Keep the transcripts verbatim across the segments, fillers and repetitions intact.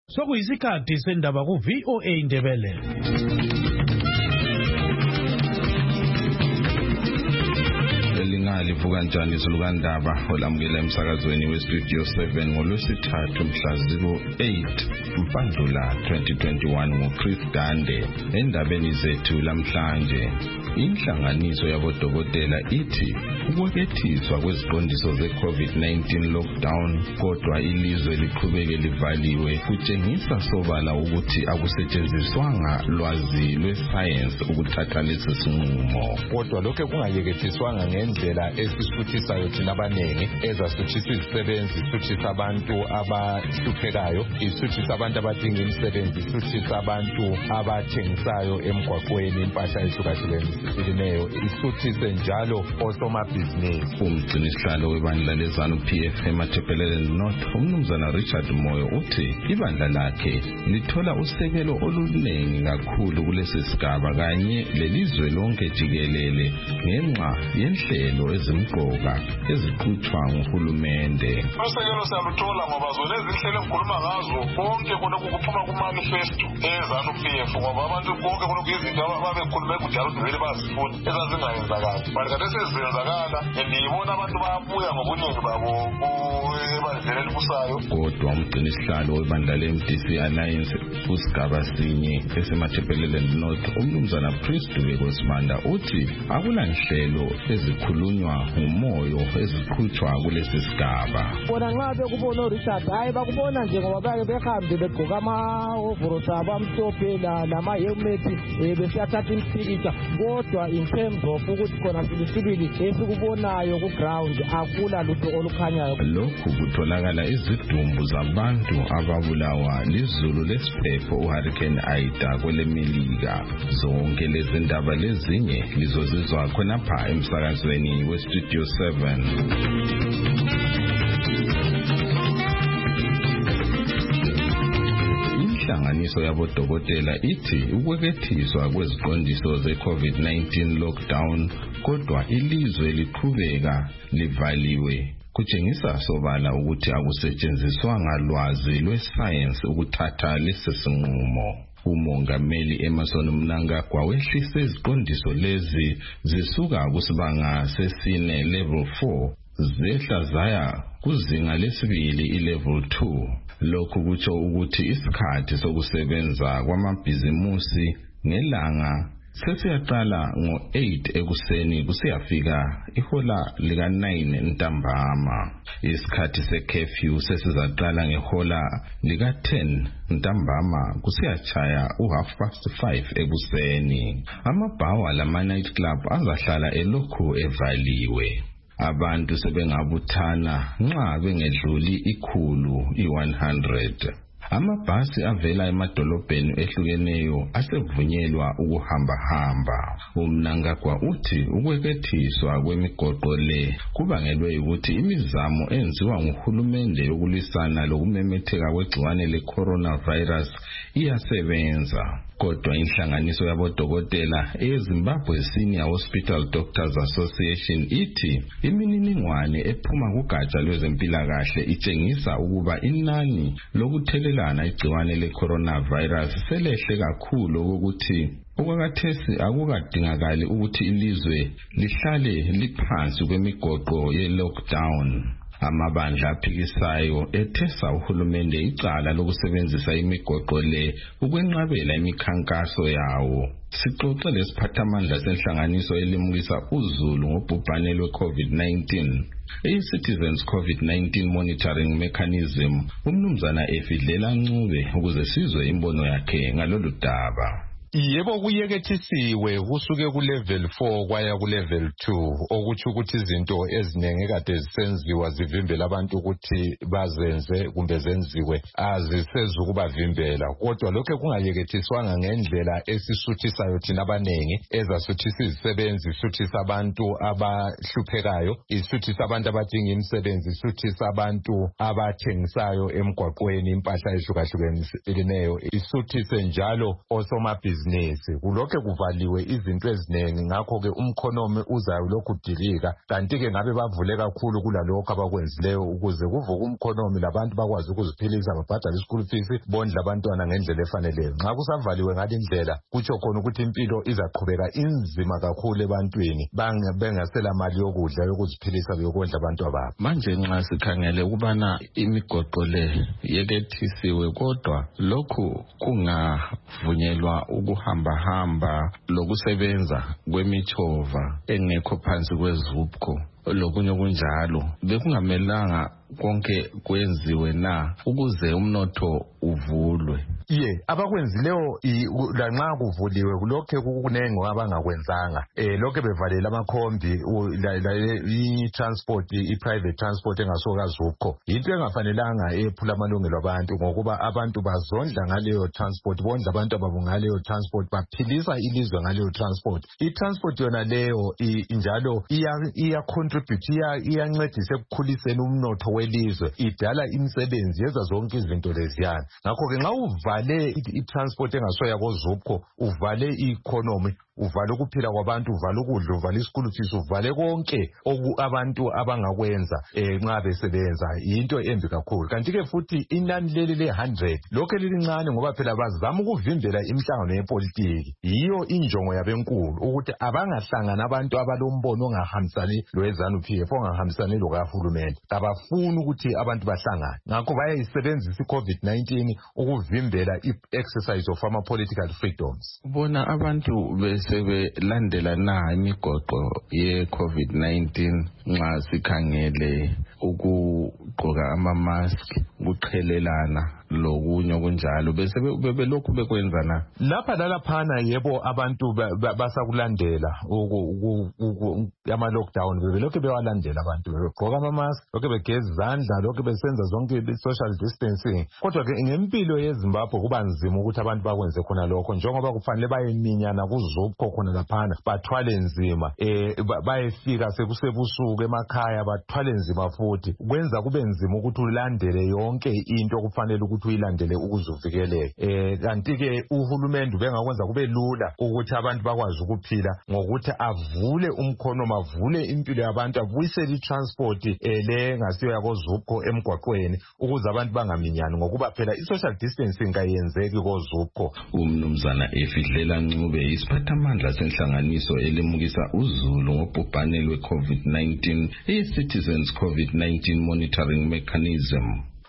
Sokuyisikhathi sendaba ku V O A Indebele. Livuka njani izulukandaba olamukela emsakazweni weStudio seven ngolwesithathu mhla zero eight Mpandula twenty twenty-one nguChris Dande. Endabeni zethu lamhlanje, inhlanganiso yabodokotela ithi ukwekethiswa kweziqondiso ze-COVID nineteen lockdown kodwa ilizwe liqhubeke livaliwe kutshengisa sobala ukuthi akusetshenziswanga lwazi lwesayensi ukuthatha lesi sinqumo. Kodwa lokho kungayeketiswanga ngendlela esisuthisayo thina abaningi, ezasuthisa izisebenzi, isuthisa abantu abahluphekayo, isuthisa abantu abadinga imisebenzi, isuthisa abantu abathengisayo emgwaqweni impahla ehlukahlukeneyo, isuthise njalo osomabhizinisi. Umgcinisihlalo webandla lezanu P F eMathebelele North, umnumzana Richard Moyo, uthi ibandla lakhe lithola usekelo olunengi kakhulu kulesi sigaba kanye lelizwe lonke jikelele ngenxa yenhlelo ezimqoka eziqhutshwa nguhulumende. Usekelo saluthola ngoba zona ezinhlelo engikhuluma ngazo konke konke kuphuma kumanifesto ezanu P F ngoba abantu konke konke izinto ababekhulume kujalo vele bazifuna ezazingayenzakala. Bani kade sezenzakala ndiyibona abantu bayabuya ngobuningi babo ebandleni kusayo. Kodwa umgcinisihlalo webandla le-M D C Alliance kusigaba sinye esemathebelele North, umnumzana Priestwe Kosimanda, uthi akulanhlelo ezikhulunywa ngumoyo eziqhutshwa kulesi sigaba. Bona nxa bekubona uRichard hayi bakubona nje ngoba bake behambe begqoka ama-overalls abamhlophe nama-helmet besiyathatha impikitsha, kodwa in terms of ukuthi khona silisibili esikubonayo ku-ground akula lutho olukhanyayo. Lokhu kutholakala izidumbu zabantu ababulawa lizulu lesiphepho uHurricane Ida kwele Melika. Zonke lezi ndaba lezinye lizozizwa khonapha emsakazweni weStudio seven. Inhlanganiso yabodokotela ithi ukwekethiswa kweziqondiso ze-COVID nineteen lockdown kodwa ilizwe liqhubeka livaliwe kutshengisa sobala ukuthi akusetshenziswanga lwazi lwesayensi ukuthatha lesi sinqumo. Umongameli Emerson Mnangagwa wehlise iziqondiso lezi zisuka kusibanga sesine level four zehla zaya kuzinga lesibili ilevel two. Lokhu kutsho ukuthi isikhathi sokusebenza kwamabhizimusi ngelanga sesiyaqala ngo eight ekuseni kusiyafika ihola lika nine ntambama. Isikhathi se-curfew sesizaqala ngehola lika ten ntambama kusiyachaya u half past five ekuseni. Amabhawa lama-night club azahlala elokhu evaliwe. Abantu sebengabuthana nxa bengedluli ikhulu i-one hundred. Amabhasi avela emadolobheni ehlukeneyo asevunyelwa ukuhamba-hamba. Umnangagwa uthi ukwekethiswa kwemigoqo le kubangelwe ukuthi imizamo enziwa nguhulumende yokulwisana lokumemetheka kwegciwane le-coronavirus iyasebenza. Kodwa inhlanganiso yabodokotela eZimbabwe Senior Hospital Doctors Association ithi imininingwane ephuma kugatsha lwezempilakahle itshengisa ukuba inani lokuthelelana igciwane le-coronavirus selehle kakhulu ukuthi okwakhathesi akukadingakali ukuthi ilizwe lihlale liphansi kwemigoqo ye-lockdown. Amabandla aphikisayo ethesa uhulumende icala lokusebenzisa imigoqo le ukwenqabela imikhankaso yawo. Sixoxe lesiphathamandla senhlanganiso elimukisa uzulu ngobhubhane lwe-COVID nineteen. I-Citizens COVID nineteen Monitoring Mechanism, umnumzana Efidlela Ncube, ukuze sizwe imbono yakhe ngalolu daba. Yebo kuyekethisiwe kusuke ku level four kwaya ku level two, okuthi ukuthi izinto ezinenge kade zisenziwa zivimbela abantu ukuthi bazenze kumbe zenziwe azisezukubavimbela. Kodwa lokho kungayekethiswanga ngendlela esisuthisayo thina abaningi, ezasuthisa izisebenzi, isuthisa abantu abahluphekayo, isuthisa abantu abadinga imisebenzi, isuthisa abantu abathengisayo emgwaqweni impahla ehlukahlukeneyo, isuthise njalo osomabhizinisi amabhizinisi kulokho kuvaliwe izinto eziningi ngakho ke umkhonomi uzayo lokhu dilika kanti ke ngabe bavule kakhulu kulalokho abakwenzileyo ukuze kuvuke umkhonomi labantu bakwazi ukuziphilisa babhadale ischool fees bondla abantwana ngendlela efaneleyo. Nxa kusavaliwe ngalindlela kutsho khona ukuthi impilo izaqhubeka inzima kakhulu ebantwini bengasela mali yokudla yokuziphilisa yokondla abantu ababo. Manje nxa sikhangele ukubana imigoqo le yekethisiwe kodwa lokhu kungavunyelwa ukuhamba hamba lokusebenza kwemithova engekho phansi kwezupco lokunye kunjalo bekungamelanga konke kwenziwe na ukuze umnotho uvulwe. Ye abakwenzileyo lanxa kuvuliwe kulokho kukunengi abangakwenzanga eh lokho bevalela amakhombi i-transport i-private transport engasoka zupco into engafanelanga ephula amalungelo abantu ngokuba abantu bazondla ngaleyo transport bondla abantu ababungaleyo transport baphilisa ilizwe ngaleyo transport. I-transport yona leyo njalo iya contribute iyancedisa ekukhuliseni umnotho welizwe idala imisebenzi yenza zonke izinto leziyana. Ngakho ke nxa uvale i-transport engasoya kozupco uvale i-economy uvale ukuphila kwabantu uvale ukudla uvale ischool fees uvale konke oku abantu abangakwenza eh nxa besebenza into embi kakhulu. Kanti ke futhi inani leli le one hundred lokho lilincane ngoba phela bazama ukuvimbela imihlangano yepolitiki yiyo injongo yabenkulu ukuthi abangahlangana abantu abalombono ongahambisani loZanu P F ongahambisani lokahulumende abafuni ukuthi abantu bahlangane. Ngakho bayayisebenzisa i-COVID nineteen ukuvimbela i-exercise of ama political freedoms. Bona abantu besebelandela na imigoqo ye-COVID nineteen nxa sikhangele ukugqoka ama-mask ukuqhelelana lokunye okunjalo bese belokhu bekwenza na lapha lalaphana yebo abantu basakulandela ama lockdown bebelokhu bewalandela abantu begqoka ama mask lokho begeza izandla lokho besenza zonke social distancing. Kodwa ke ngempilo yeZimbabwe kuba nzima ukuthi abantu bakwenze khona lokho njengoba kufanele bayeminyana kuzupco khona laphana bathwale nzima eh bayefika sekusebusuku emakhaya bathwale nzima futhi kwenza kube nzima ukuthi ulandele yonke into okufanele ukuthi uyilandele ukuzuvikeleke. Eh kanti ke uhulumende ubengakwenza kube lula ukuthi abantu bakwazi ukuphila ngokuthi avule umkhono avule impilo yabantu abuyisele i-transport eh le ngasiyo yakozupco emgwaqweni ukuze abantu bangaminyani ngokuba phela i-social distancing kayenzeki kozupco. Umnumzana Efidlela Ncube isiphathamandla senhlanganiso elimukisa uzulu ngobhubhane lwe-COVID nineteen i-Citizens COVID nineteen Monitoring Mechanism.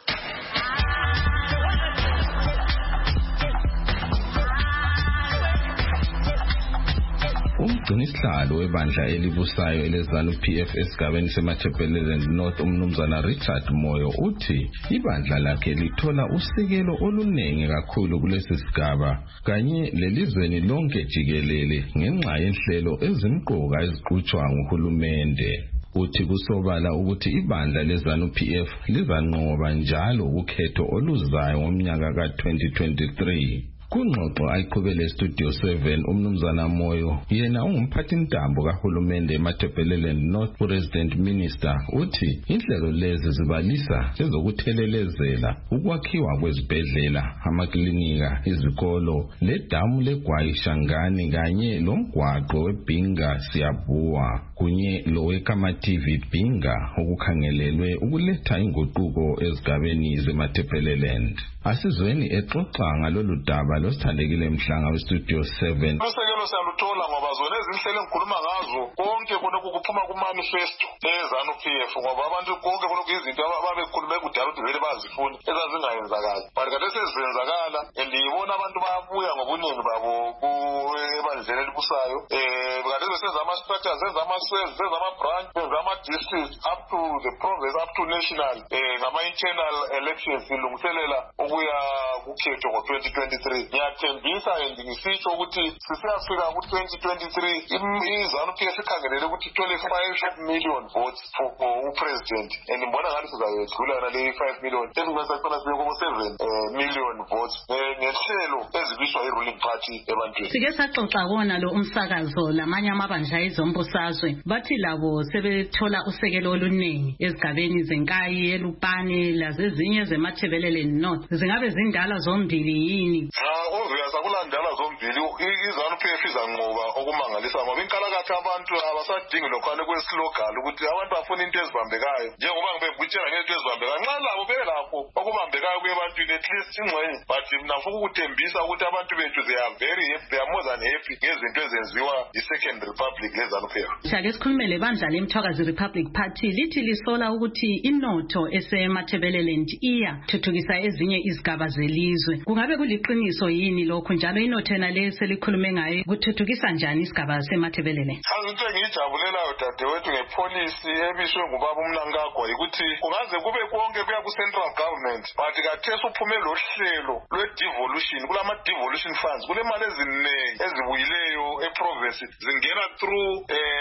Umgcinisihlalo webandla elibusayo eleZanu P F esigabeni seMatabeleland North umnumzana Richard Moyo uthi ibandla lakhe lithola usekelo olunengi kakhulu kulesi sigaba kanye lelizweni lonke jikelele ngenxa yenhlelo ezimqoka eziqhutshwa nguhulumende. Uthi kusobala ukuthi ibandla leZanu P F lizanqoba njalo ukhetho oluzayo ngomnyaka ka twenty twenty-three. Kungxoxo ayiqhubele Studio seven umnumzana Moyo yena ungumphathi intambo kahulumende eMatabeleland North President Minister uthi inhlelo lezi zibalisa ezokuthelelezela ukwakhiwa kwezibhedlela amaklinika izikolo ledamu leGwayi Shangani kanye lomgwaqo weBinga Siyabuwa kunye loweKamathi Binga okukhangelelwe ukuletha inguquko ezigabeni zeMatabeleland. Asizweni exoxa ngalolu daba losithandekile Mhlanga weStudio seven. Usekelo siyaluthola ngoba zona ezinhlelo engikhuluma ngazo konke khona kuphuma kumanifesto eZanu P F ngoba abantu konke khona kuyizinto ababekhulume kudala ukuthi vele bazifuna ezazingayenzakala. But kade sezenzakala andiyibona abantu bayabuya ngobuningi babo ebandleni elibusayo. Eh kade besenza ama structures senza ama cells senza ama branch senza ama districts up to the province up to national eh ngama internal elections ilungiselela ukuya kukhetho ngo twenty twenty-three. Ngiyathembisa ngisitsho ukuthi sisiyafika ku twenty twenty-three iZanu P F ikhangelele ukuthi ithole five million votes for upresident and ngibona ngathi sizayedlula le five million ezingasaqala sibe ku seven million votes ngehlelo ezibiswa iruling party ebantwini. Sike saxoxa kona lo umsakazo lamanye amabandla ezombusazwe bathi labo sebethola usekelo oluningi ezigabeni zenkayi elupane lazezinye zeMatabeleland North zingabe zindala zombili yini? Ah obviously sakulandala zombili iZANU-P F izanqoba okumangalisa ngoba inkalakatha abantu abasadingi lokhane kwesilogal ukuthi abantu bafuna into ezibambekayo njengoba ngibe ngikutshela ngento ezibambekayo nxa labo belakho okubambekayo kwebantwini at least ingxenye but nafuna ukuthembisa ukuthi abantu bethu they are very happy, they are more than happy ngezinto ezenziwa i-Second Republic leZANU-P F. Sake sikhulume lebandla leMthwakazi Republic Party lithi lisola ukuthi inotho esemathebeleland iya thuthukisa ezinye izigaba zelizwe. Kungabe kuliqiniso yini lokho njalo inotho nale selikhulume ngayo kuthuthukisa njani isigaba semathebeleland? Into engiyijabulelayo dadewethu ngepolicy ebiswe ngubaba uMnangagwa ukuthi kungaze kube konke kuya ku-central government but kathesi uphume lo hlelo lwe-devolution kulama devolution funds kule mali eziningi ezibuyileyo eprovince zingena through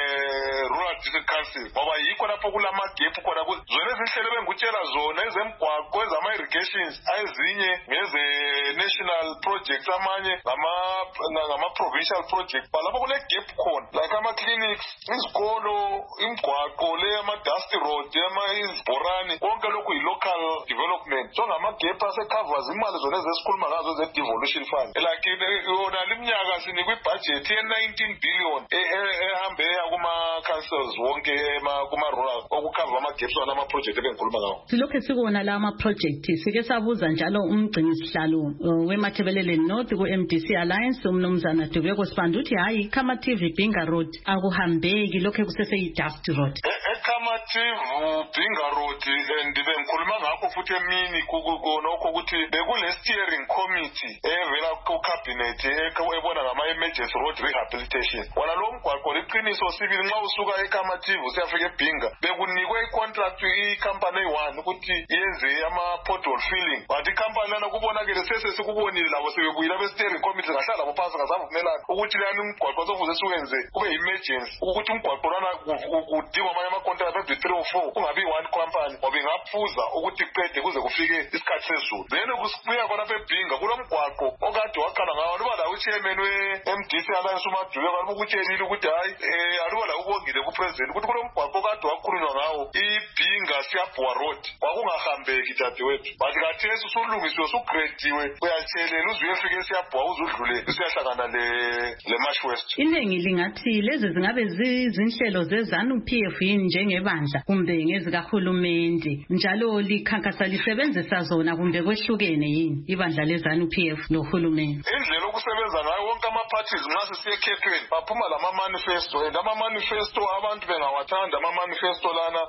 eh rural district council ngoba yikho lapho kulama gap khona zona ezinhlelo bengikutshela zona ezemgwaqo ezama irrigations ezinye ngeze national projects amanye ngama ngama provincial project balapho kule gap khona like ama clinics izikolo imgwaqo le ama dust road ama izibhorani konke lokhu yi local development so ngama gap ase covers imali zona ezesikhuluma ngazo ze devolution fund like yona liminyaka sinikwe budget ye nineteen billion ehambe kuma councils wonke ema kuma rural okucover ama gaps wala ama project ebengikhuluma ngawo. Silokho sikubona la ama project sike sabuza njalo umgcini sihlalo weMathebeleland North ku M D C Alliance umnumzana Dubeko Sibanda uthi hayi Khamathi Binga Road akuhambeki lokho kusese yi dust road. Khamathi Binga Road ndibe ngikhuluma ngakho futhi emini nokho ukuthi bekule steering committee evela ku cabinet ebona ngama emergency road rehabilitation. Wala lo mgwaqo liqiniso sibili nxa usuka eKhamathi usiyafika eBinga bekunikwe icontract icompany one ukuthi yenze ama pothole filling but icompany lana kubonakele sese sikubonile labo sebebuyila be steering committee ngahlala labo phansi ngasavumelana ukuthi lana umgwaqo sofuze siwenze kube emergency ukuthi umgwaqo lana kudingwa amanye ama contract every three or four kungabi one company ngoba ingaphuza ukuthi kuqede kuze kufike isikhathi sezulu then kusibuya khona eBinga kulomgwaqo okade waqala ngawo luba la uchairman we-M D C Alliance uMaduke balukuthelile ukuthi hayi eh aluba la ubongile ku president ukuthi kulomgwaqo kade wakhulunywa ngawo iBinga Siyabhuwa Road kwakungahambeki dadewethu but kathesi usulungisiwe usugradiwe uyathelela uze uyefika eSiyabhuwa uzudlule usiyahlangana le le Marsh West. Iningi lingathi lezi zingabe zizinhlelo zeZANU-P F yini njengebandla kumbe ngezikahulumende njalo likhankasa lisebenzisa zona kumbe kwehlukene yini ibandla leZANU-P F nohulumende? Indlela ukusebenza ngayo wonke ama parties nxa sisiyekhethweni baphuma lama manifesto and ama manifesto abantu bengawathanda ama manifesto lana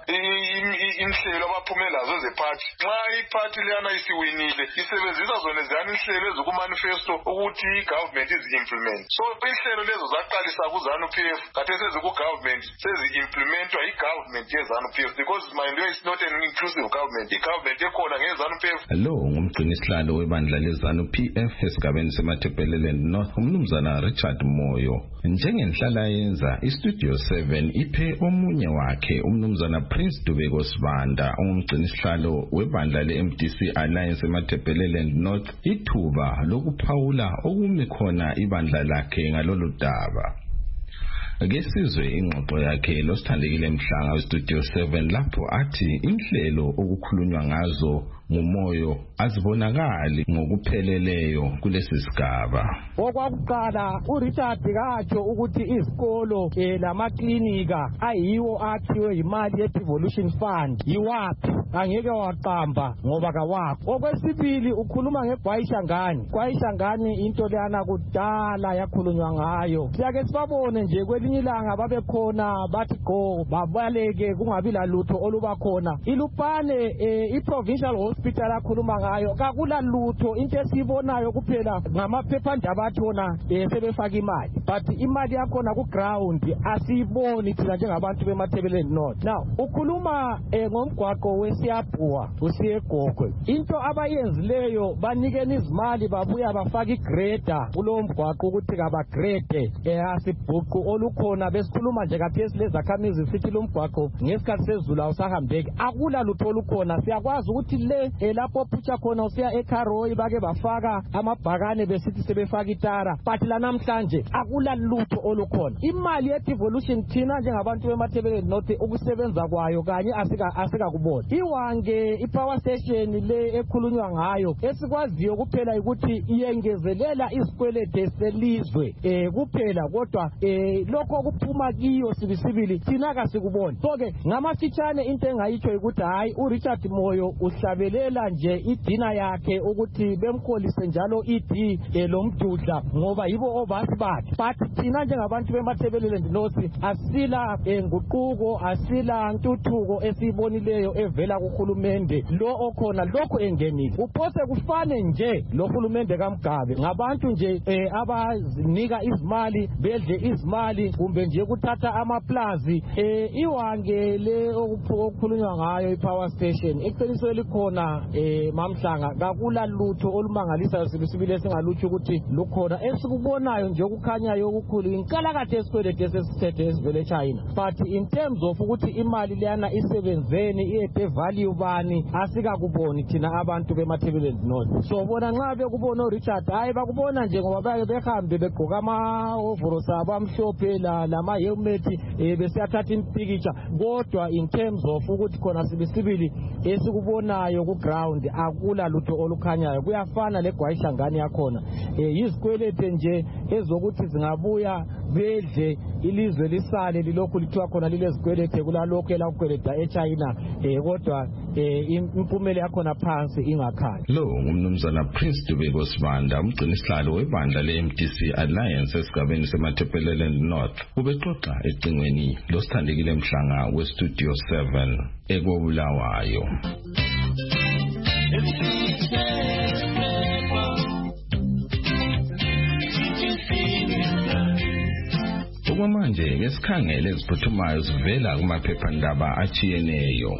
inhlelo abaphumela lazo zeparty nxa iparty lana isiwinile isebenzisa zona ziyani inhlelo eziku manifesto ukuthi igovernment is implement so inhlelo lezo zaqalisa ku ZANU-P F kade seziku government sezi implementwa igovernment ye ZANU-P F because mind you is not an inclusive government igovernment ekhona nge ZANU-P F. Lo ngumgcini sihlalo webandla le ZANU-P F esigabeni semathebeleland North umnumzana Richard Moyo. Njengenhlala yenza istudio seven iphe omunye wakhe umnumzana Prince Dubeko Sibanda ongumgcini sihlalo webandla le M D C Alliance emathebeleland North ithuba lokuphawula okumi khona ibandla lakhe ngalolu daba. Ngesizwe ingxoxo yakhe losithandekile Mhlanga westudio seven lapho athi inhlelo okukhulunywa ngazo ngumoyo azibonakali ngokupheleleyo kulesi sigaba. Okwakuqala uRichard katsho ukuthi izikolo lamaklinika ayiwo akhiwe imali ye-devolution fund yiwaphi angeke waqamba ngoba kawakho. Okwesibili ukhuluma ngeGwayishangani. Gwayishangani into leyana kudala yakhulunywa ngayo siyake sibabone nje kwelinye ilanga babekhona bathi go babaleke kungabi lalutho oluba khona iLupane i-provincial hospital akhuluma ngayo kakula lutho into esibonayo kuphela ngamaphephandaba athona sebefaka imali but imali yakhona ku ground asiboni thina njengabantu beMathebeleland North. Now ukhuluma ngomgwaqo weSiyabhuwa usiyeGogwe into abayenzileyo banikeni izimali babuya bafaka igrader kulo mgwaqo ukuthi kabagrade asibhuqu olukhona besikhuluma nje kaphesi lezakhamizi sithi lo mgwaqo ngesikhathi sezulu awusahambeki akula lutho olukhona siyakwazi ukuthi le Mpumele lapho phutsha khona usiya eKaroyi bake bafaka amabhakane besithi sebefaka itara, but la namhlanje akula lutho olukhona. Imali ye-devolution thina njengabantu bemathebeleni nothi ukusebenza kwayo kanye asika asika kubona. Iwange ipower station le ekhulunywa ngayo esikwaziyo kuphela ukuthi iyengezelela izikwelede selizwe eh kuphela, kodwa eh lokho kuphuma kiyo sibisibili thina kasikubona. So ke ngamafitshane into engayitsho ukuthi hayi uRichard Moyo uhlabelela nje idina yakhe ukuthi bemkholise njalo idi lo mdudla ngoba yibo obasi bakhe, but thina njengabantu bemathebeleni nosi asila nguquko asila ntuthuko esibonileyo evela kuhulumende lo okhona lokho engenile. Uphose kufane nje lo hulumende kaMgabe ngabantu nje eh, abazinika izimali bedle izimali kumbe nje kuthatha amaplazi eh, iwange le okukhulunywa ngayo ipower station eqinisweni likhona eh, mamhlanga kakula lutho olumangalisa sibisibile esingalutsho ukuthi lukhona. Esikubonayo nje okukhanyayo okukhulu inkalakathe esikwelede esesithethe esivele eChina, but in terms of ukuthi imali leyana isebenzeni iyede value bani asikakuboni thina abantu bemathebeleni north. So bona nxa bekubona uRichard hayi bakubona nje ngoba bake behambe begqoka ama-overalls abo amhlophe lama-helmet eh, besiyathatha impikitsha, kodwa in terms of ukuthi khona sibisibili esikubonayo ku-ground akula lutho olukhanyayo. Kuyafana legwayishangane yakhona eh, yizikwelete nje ezokuthi zingabuya bedle ilizwe lisale lilokhu lithiwa khona lilezikwelete kulalokhu elakukweleta eChina eh, kodwa eh, impumela yakhona phansi ingakhali. Lo ngumnumzana Prince Dubeko Sibanda, umgcini sihlalo webandla le-M D C Alliance esigabeni semathebeleni North, ubexoxa ecingweni losithandekile Mhlanga we-Studio seven eKobulawayo. Okwamanje ngesikhangele eziphuthumayo sivela kumaphephandaba achiyeneyo.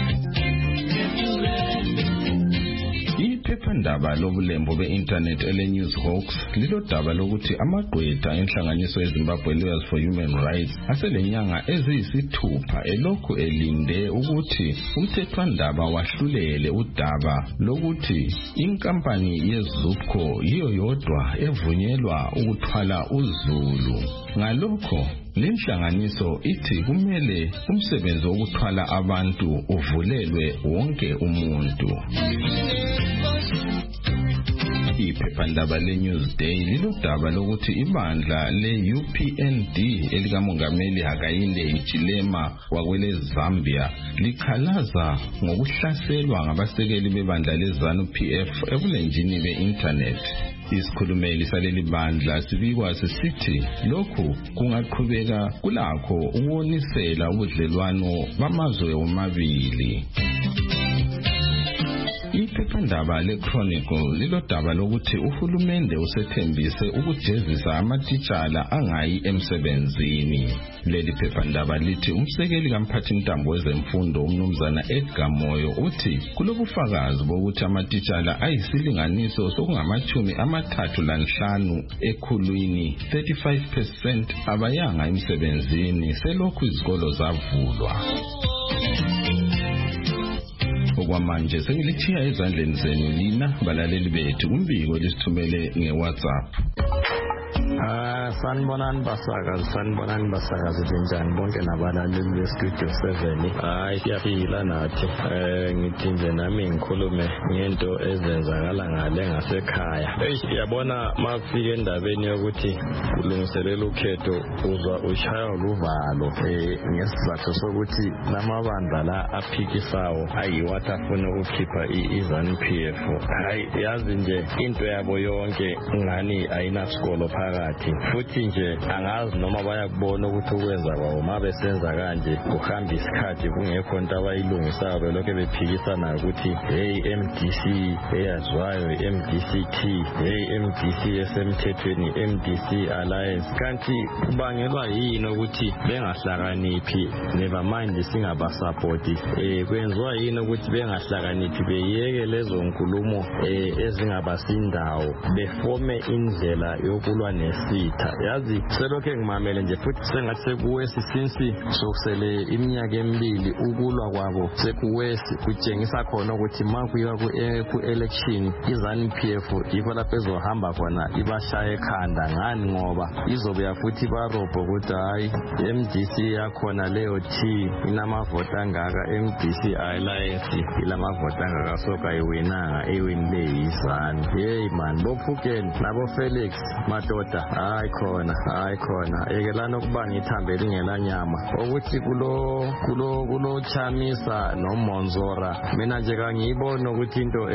Iphephandaba lobulembo be-internet ele-Newshawks lilodaba lokuthi amagqwetha enhlanganiso yeZimbabwe Lawyers for Human Rights aselenyanga eziyisithupha elokhu elinde ukuthi umthethwandaba wahlulele udaba lokuthi inkampani yeZupco yiyo yodwa evunyelwa ukuthwala uZulu. Ngalokho lenhlanganiso ithi kumele umsebenzi wokuthwala abantu uvulelwe wonke umuntu. Iphephandaba le-Newsday lilodaba lokuthi ibandla le-U P N D elikamongameli Hakainde Hichilema wakwele Zambia likhalaza ngokuhlaselwa ngabasekeli bebandla leZANU P F ebulenjini be-internet. Isikhulumeli saleli bandla sibikwa sisithi lokhu kungaqhubeka kulakho ukuwonisela ubudlelwano bamazwe omabili. Iphephandaba le-Chronicle lilodaba lokuthi uhulumende usethembise ukujezisa amatitshala angayi emsebenzini. Leli phephandaba lithi umsekeli kamphathintambo wezemfundo umnumzana Edgar Moyo uthi kulobufakazi bokuthi amatitshala ayisilinganiso sokungamachumi amathathu lanhlanu ekhulwini thirty-five percent abayanga emsebenzini selokhu izikolo zavulwa. Okwamanje sengilithiya ezandleni zenu lina balaleli bethu umbiko lisithumele nge-WhatsApp. Ah, sanibonani basakazi, sanibonani basakazi njani bonke nabalaleli be-Studio seven. Hayi siyaphila nathi. Eh ngithi nje nami ngikhulume ngento ezenzakala ngale ngasekhaya. Hey yabona mafike endabeni yokuthi kulungiselela ukhetho uzwa ushaya luvalo eh ngesizathu sokuthi lamabandla la aphikisawo ayiwathi afuna ukukhipha iZANU P F. Hayi yazi nje into yabo yonke ngani ayinasikolo phakathi, futhi nje angazi noma bayakubona ukuthi ukwenza kwawo mabesenza kanje kuhamba isikhathi kungekho into abayilungisayo belokho bephikisana ukuthi hey M D C eyazwayo, M D C T, hey M D C esemthethweni, M D C Alliance. Kanti kubangelwa yini ukuthi bengahlakaniphi? Never mind singabasupport. Eh kwenziwa yini ukuthi bengahlakaniphi beyeke lezo nkulumo eh ezingabasindawo befome indlela yokulwa sitha yazi selokhe ngimamele nje futhi sengathi kuwesi since sokusele iminyaka emibili ukulwa kwabo sekuwesi kutshengisa khona ukuthi makuyiwa ku election iZANU-P F yikho lapho ezohamba khona ibashaya ekhanda ngani ngoba izobuya futhi barobho ukuthi hayi M D C yakhona leyo T inamavota angaka M D C Alliance ilamavota angaka soka iwinanga iwinile iZANU. Hey man bophukeni nabo Felix madoda hayi khona hayi khona ekelana ukuba ngithambele ngela nyama ukuthi kulo kulo kulo Chamisa noMonzora mina nje kangiyibona ukuthi into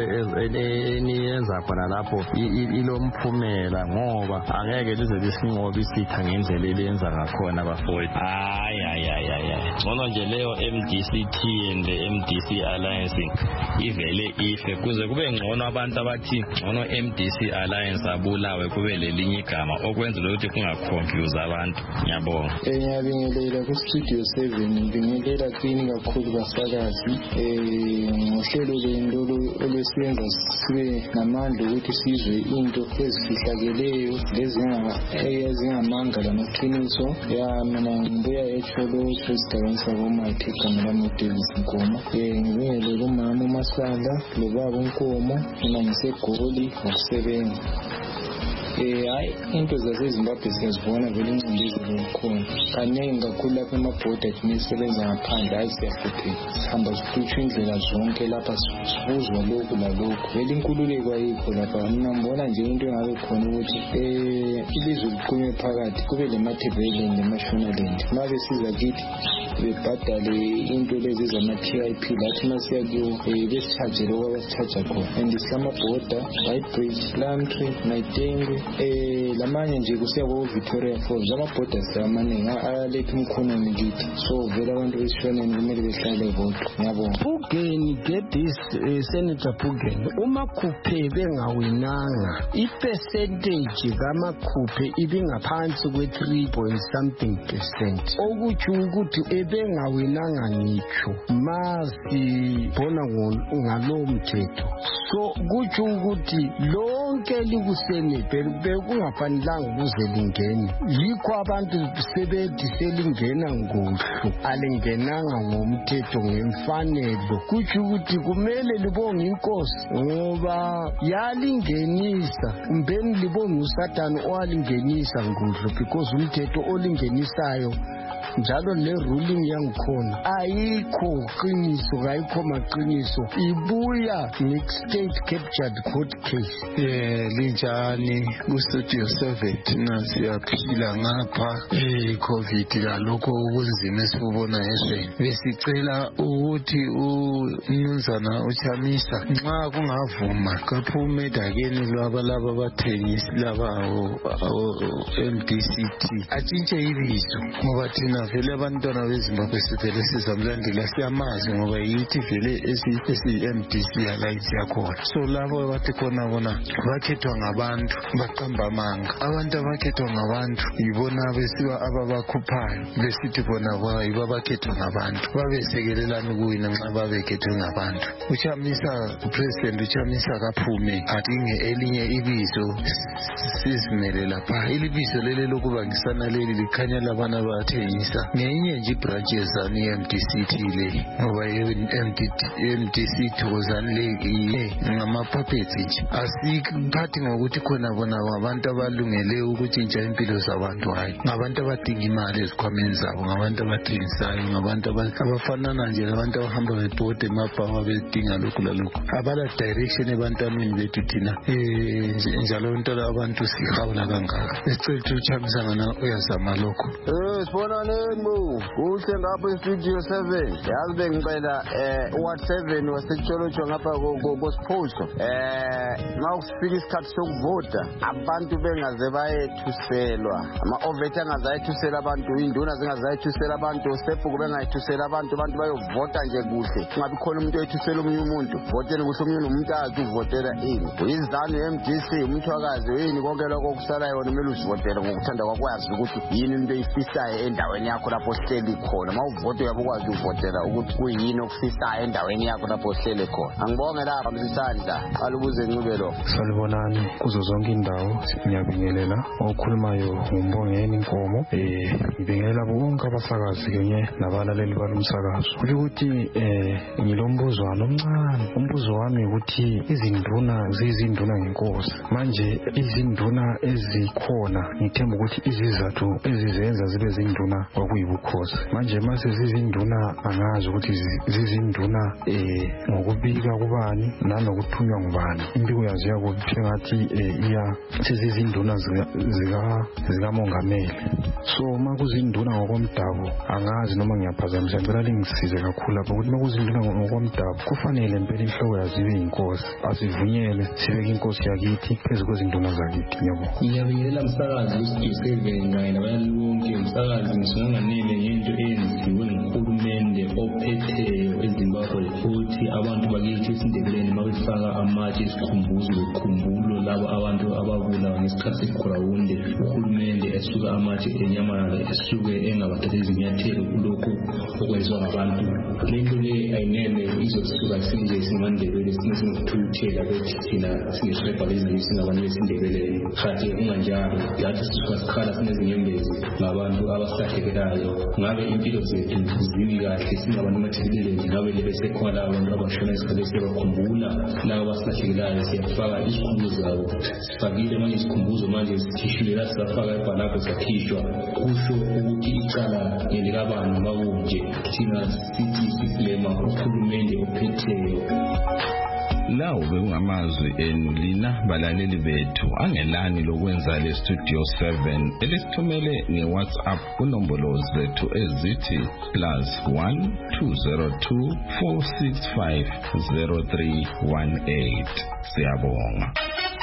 eniyenza khona lapho ilomphumela ngoba angeke lize lisinqobe isitha ngendlela elenza ngakhona bafowethu. Hayi hayi hayi ngcono nje leyo M D C T and M D C Alliance ivele ife kuze kube ngcono abantu abathi ngcono M D C Alliance abulawe kube lelinye igama okwenza ukuthi kungaconfuse abantu. Ngiyabonga. Eh ngiyabingelela ku Studio seven ngibingelela kini kakhulu basakazi eh ngohlelo lendolo olwesenza sibe namandla ukuthi sizwe into ezifihlakeleyo lezinga ezingamanga lamaqiniso ya mina ngibuya eCholo esigabeni sakoMathe kamela Davis Nkomo eh ngibingelela umama uMasanda lobaba uNkomo mina ngisegoli ngokusebenza. Eh hayi into zaseZimbabwe siyazibona vele incindezelo ekhona kaningi kakhulu lapha emabhoda esisebenza ngaphandle hayi siyahlupheka sihamba sihluthwa indlela zonke lapha sibuzwa lokhu lalokhu vele inkululeko ayikho lapha. Mina ngibona nje into engabe khona ukuthi eh ilizwe liqunywe phakathi kube lemathebele nemashonaland mabe siza kithi bebhadale into lezi zama-T I P lathi masiya kiwo besicharge lokho abasicharge khona and islamabhoda Beitbridge Lantry Maitenge eh lamanye nje kusiya ku Victoria Falls amabhoda amaningi aletha umkhonomi kithi so vele abantu besishoneni kumele behlale bodwa. Ngiyabonga. Phugeni get this uh, Senator Phugeni uMakhuphe bengawinanga ipercentage kaMakhuphe ibingaphansi kwe three point something percent okuthi ukuthi ebengawinanga ngitsho masibona ngalo mthetho so kuthi ukuthi lonke likusenate bekungafanelanga ukuze lingene yikho abantu sebethi selingena ngohlu alingenanga ngomthetho ngemfanelo kuthi ukuthi kumele libonge inkosi ngoba yalingenisa umbeni libonge uSathane owalingenisa ngohlu because umthetho olingenisayo njalo le ruling yangikhona ayikho qiniso ayikho maqiniso ibuya next state captured court case. Eh linjani ku Studio seven nasiyaphila ngapha eh covid kalokho okunzima esibona esweni besicela ukuthi uNumzana uChamisa nxa kungavuma kaphume edakeni lwaba laba bathengisi laba M D C T atshintshe ibizo ngoba thina vele abantwana beZimbabwe sivele sizamlandela siyamazi ngoba yithi vele esi M D C Alliance yakhona so labo bathi khona bona bakhethwa ngabantu baqamba amanga abantu abakhethwa ngabantu yibona besiba ababakhuphayo besithi bona bayiba bakhethwa ngabantu babesekelelana kuwina nxa babekhethwe ngabantu. uChamisa uPresident uChamisa kaphume adinge elinye ibizo sizimele lapha ilibizo lele lokuba ngisana leli likhanya labana bathengisa ngenye nje branch yezanu M D C T le ngoba M D C thokozani le ngamapuppets nje asiphathi ngokuthi khona bona abantu abalungele ukutshintsha impilo zabantu hayi ngabantu abadinga imali ezikhwameni zabo ngabantu abathengisayo ngabantu abafanana nje labantu abahamba bebhode emabhawa bedinga lokhu lalokhu abala direction ebantwaneni bethu thina njalo into abantu sihawula kangaka esicela uChamisa ngana uyazama lokho. Eh sibonaneni bo kuhle ngapha eStudio seven yazi bengicela eh Ward seven wasecholocho ngapha koSiphoso eh mawusifika isikhathi sokuvota abantu bengaze bayethuselwa ama oveta angazayethusela abantu induna zingazayethusela abantu sepu bengayethusela abantu abantu bayovota nje kuhle kungabi khona umuntu oyethusela omunye umuntu voteni kuhle omunye umuntu azi uvotela ini uyiZANU M D C umthwakazi yini konke lokho kusala yona kumele usivotele ngokuthanda kwakwazi ukuthi yini into eyifisayo endaweni yakho lapho sihleli khona mawuvota uyabe ukwazi ukuvotela ukuthi kuyini okufisayo endaweni yakho lapho sihleli khona. Angibonge lapha msisandla alubuze ncube lo. Salibonani kuzo zonke indawo ngiyabingelela okhulumayo ngumbongeni Nkomo eh ngibingelela bonke abasakazi kunye nabalaleli balomsakazo. Ukuthi eh ngilombuzwana omncane. Umbuzo wami ukuthi izinduna zizinduna ngenkosi. Manje izinduna ezikhona ngithemba ukuthi izizathu ezizenza zibe zinduna kwakuyibukhosi. Manje mase zizinduna angazi ukuthi zizinduna eh ngokubika kubani nanokuthunywa ngubani. Imbiko yaziya ukuthi ngathi iya sezizinduna zika zika mongameli. So makuzinduna ngokomdabu angazi noma ngiyaphazamisa ngicela lingisize kakhulu lapho ukuthi makuzinduna ngokomdabu kufanele impela inhloko yazibe inkosi. Asivunyele sibeke inkosi yakithi phezu kwezinduna zakithi. Ngiyabonga. Ngiyabingelela msakazi uStudio seven kanye nabalali bonke. Msakazi ngisinganganele ngento eyenziwe nguhulumende ophetheyo eZimbabwe futhi abantu bakithi esindebeleni mabefaka amatshe esikhumbuzo lokhumbulo labo abantu ababulawa ngesikhathi seGrawunde. Uhulumende esuka amatshe enyamana esuke engabathatha izinyathelo kulokhu okwenziwa ngabantu. Lento le ayinele izosuka sinje singandebele sinesinguthuthela bethi thina sinesheba lezi singabantu besindebeleni. Khathi kunganjalo yathi sisuka sikhala sinezinyembezi ngabantu abasahlekelayo. Ngabe impilo zethu zibi kahle singabantu amathebeleni ngabe lebesekhona abantu abashona isikhathi sebakhumbula labo basilahlekelayo siyafaka isikhumbuzo zabo. Sifakile manje isikhumbuzo manje sithishulela siyafaka ibhalapho sakhishwa kusho ukuthi icala ngelikabani makunje thina sithi siflema uhulumende ophetheyo. Lawo bekungamazwi enu lina balaleli bethu angelani lokwenza le Studio seven elisithumele ngeWhatsApp kunombolo zethu ezithi plus one two zero two four six five zero three one eight. Siyabonga.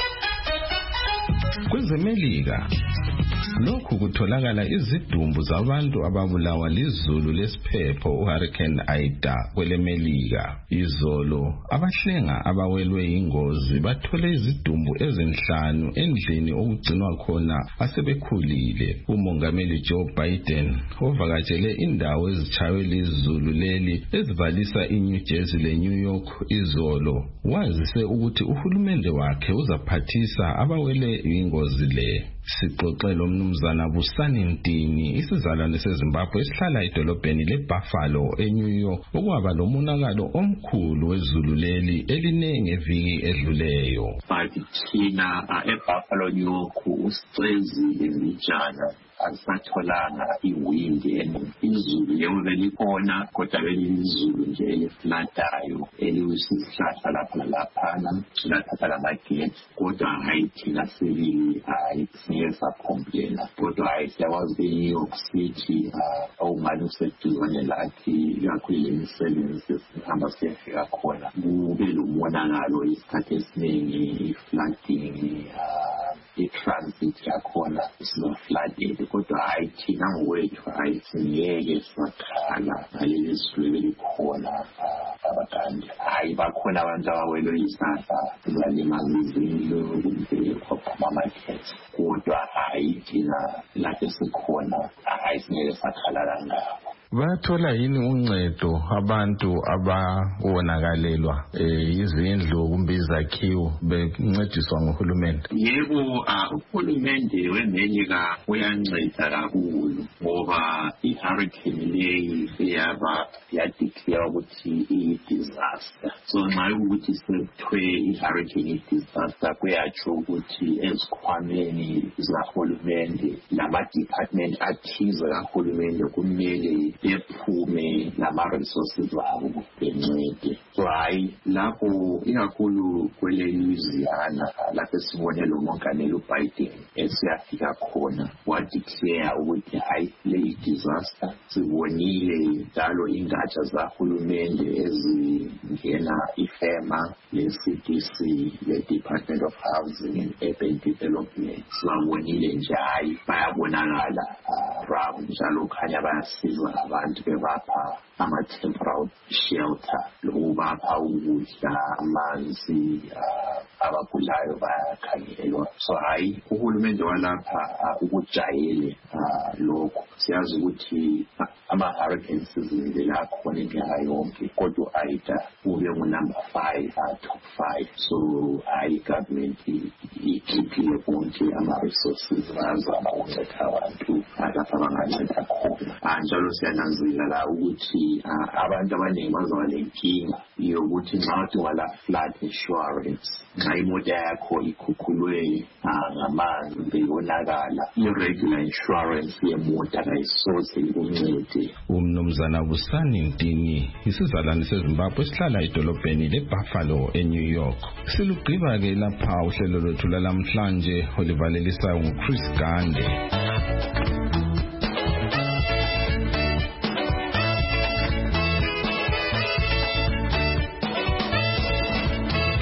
KwezeMelika lokhu kutholakala izidumbu zabantu ababulawa lizulu lesiphepho uHurricane Ida kweleMelika. Izolo abahlenga abawelwe ingozi bathole izidumbu ezinhlanu endlini okugcinwa khona asebekhulile. Umongameli Joe Biden ovakatshele indawo ezitshaywe lizulu leli ezibalisa iNew Jersey leNew York izolo wazise ukuthi uhulumende wakhe uzaphathisa abawele ingozi le. Sixoxela umnumzana Busani Ntini isizalwane seZimbabwe esihlala edolobheni leBuffalo eNew York okwaba lomonakalo omkhulu wezulu leli eline ngeviki edluleyo. Bathi thina eBuffalo New York usicezi emijana asatholanga iwindi izulu yebo belikhona kodwa belizulu nje eliflatayo eliwisihlahla lapha laphana lathatha lamagethi kodwa hayi thina sibili hayi complain kodwa hayi siyakwazi eNew York City awungani useduzane lathi kakhulu imisebenzi esihamba siyafika khona kube lomonakalo isikhathi esiningi flooding i-transit yakhona isino flooded kodwa hayi thina ngokwethu hayi singeke sakhala ngaleli sulu elikhona abakandi hayi bakhona abantu abawelwe isandla balimaza izindlu kumbe amamakhethi kodwa hayi thina lapho sikhona hayi singeke sakhala ngabo. Bathola yini uncedo abantu abawonakalelwa izindlu kumbe izakhiwo bencediswa nguhulumende? Yebo, uhulumende weMelika uyanceda kakhulu ngoba i-hurricane leyi iyaba yadeclare ukuthi i-disaster. So nxa ukuthi sekuthiwe i-hurricane i-disaster kuyatsho ukuthi ezikhwameni zikahulumende lama-department athize kahulumende kumele bephume nama-resources abo bencede. So hayi lapho ikakhulu kwele-Louisiana lapho esibone lo mongameli uBiden esiyafika khona wadeclare ukuthi hayi le disaster sibonile njalo ingatsha zahulumende ezingena ifema le-C D C le-Department of Housing and Urban Development sibabonile nje hayi bayabonakala around njalo khanya bayasiza abantu bebapha ama-temporary shelter lokubapha ukudla amanzi abagulayo bayakhangelwa. So hayi uhulumende walapha ukujayele lokho. Siyazi ukuthi ama-hurricane season lakhona iminyaka yonke, kodwa ayida ube ngu-number five, top five. So hayi government ikhiphile bonke ama-resources bazama ukunceda abantu lapha abanganceda khona. Njalo siyananzela la ukuthi abantu abaningi bazaba lenkinga yokuthi nxa udinga la flood insurance, nxa imoto yakho ikhukhulwe ngamanzi beyonakala, i-regular insurance yemoto kayisoze ikuncede. Umnumzana Busani Ntini isizalwane seZimbabwe esihlala edolobheni leBuffalo eNew York. Silugqiba ke lapha uhlelo lwethu lalamhlanje olivalelisayo nguChris Gande.